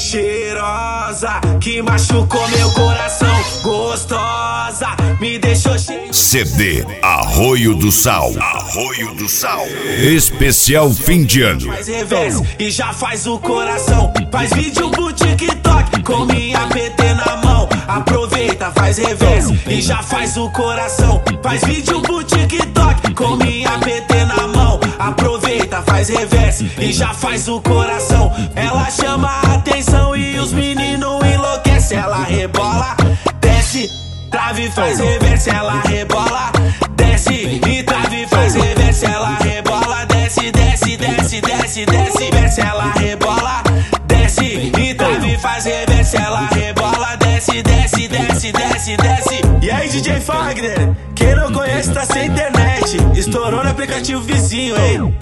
Cheirosa, que machucou meu coração. Gostosa, me deixou cheio. CD Arroio do Sal. Arroio do Sal. Especial fim de ano. Faz reverse e já faz o coração. Faz vídeo pro TikTok com minha PT na mão. Aproveita, faz reverse e já faz o coração. Faz vídeo pro TikTok com minha PT na mão. Aproveita, faz reverse e já faz o coração. Ela chama a atenção e os meninos enlouquecem. Ela rebola, desce, trave, faz reverse. Ela rebola, desce e trave, faz reverse. Ela rebola, desce, desce, desce, desce, desce, desce. Ela rebola, desce e trave, faz reverse. Ela rebola, desce, desce, desce, desce, desce. E aí, DJ Fagner, quem não conhece tá sem internet. Estourou no aplicativo vizinho, hein?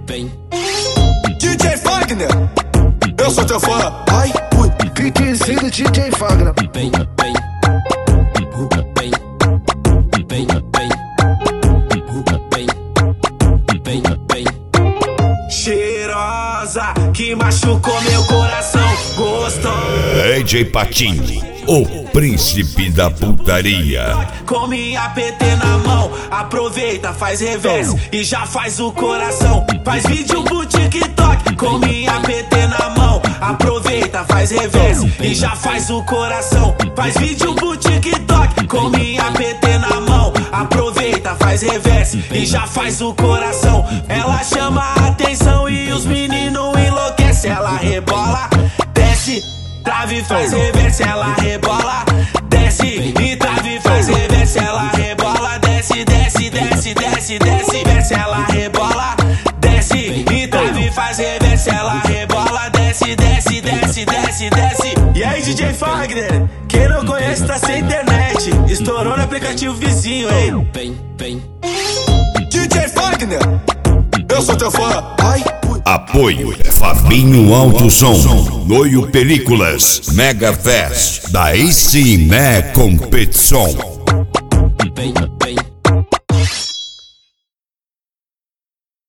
DJ Fagner, eu sou teu fã. Ai, ui, Cliquezinho do DJ Fagner. Cheirosa, que machucou meu coração. Gostosa, DJ Patinho, o príncipe da putaria. com minha PT na mão. Aproveita, faz reverse e já faz o coração. Faz vídeo pro TikTok com minha PT na mão. Aproveita, faz reverse e já faz o coração. Faz vídeo pro TikTok com minha PT na mão. Aproveita, faz reverse e já faz o coração. Ela chama a atenção e os meninos enlouquecem. Ela rebola, desce, trave, faz reverse. Ela rebola, desce e trave, faz reverse. Ela rebola, desce, desce, desce, desce, desce, desce. Ela rebola, desce e trave, faz reverse. Ela rebola, desce, desce, desce, desce, desce. E aí, DJ Fagner, quem não conhece tá sem internet. Estourou no aplicativo vizinho, hein? DJ Fagner, eu sou teu fã. Ai, ui. Apoio Fabinho Alto Som, Noio Películas, Mega Fest, da ICME Competição.